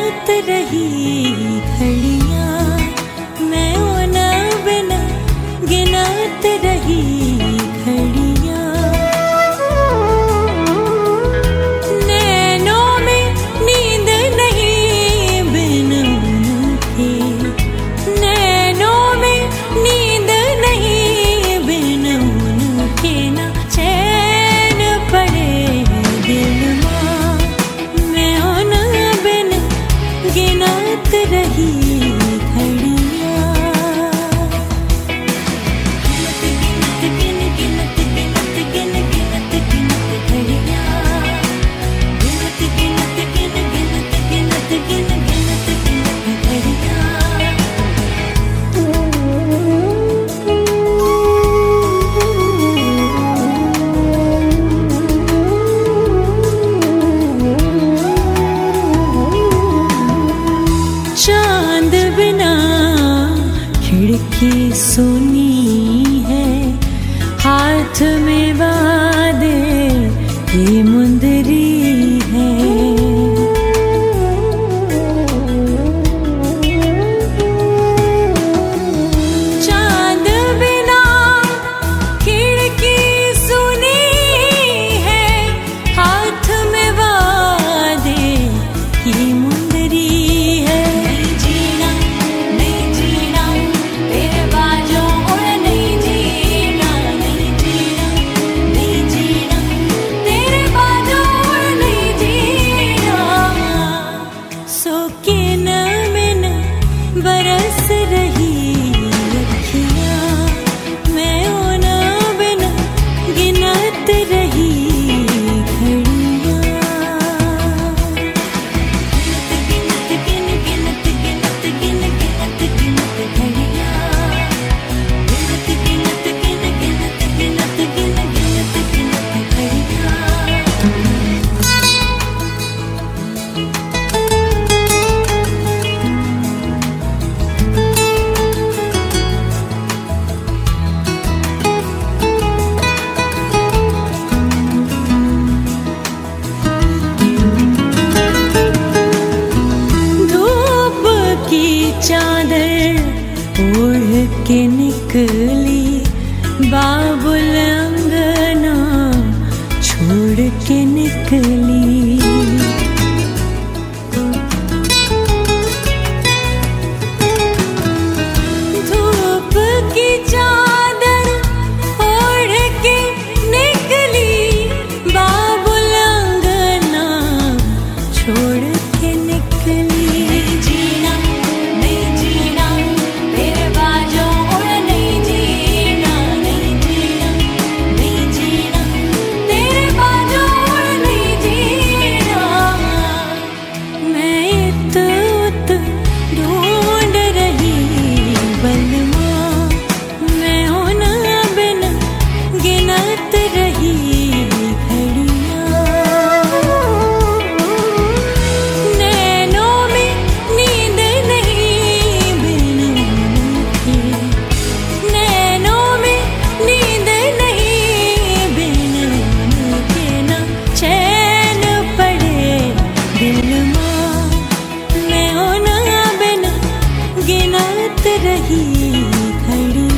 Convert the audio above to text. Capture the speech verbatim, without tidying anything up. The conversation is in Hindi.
गिनत रही घड़ियां, मैं होना बिना गिनत रही घड़ियां। नैनों में नींद नहीं बिन उनके, नैनों में नींद नहीं बिन उनके, ना चैन पड़े दिल मां, मैं होना बिन गिनत रही चांद बिना खिड़की सुनी है, हाथ में बादे ये मुंदरी है। चांद बिना खिड़की सुनी है, हाथ में बादे ये मुंदरी है। बरस रही अखियां, मैं होना बिना गिनत रही घड़ियां। गिनत गिन गिनत गिनत गिन गिनत गिनत घड़ियां, गिनत गिनत गिन गिनत गिनत गिन गिनत गिनत घड़ियां। चादर ओढ़ के निकली, बाबुल अंगना छोड़ के निकली। धूप की चादर ओढ़ के निकली, बाबुल अंगना छोड़ के निकली। गिनत रही घड़ी।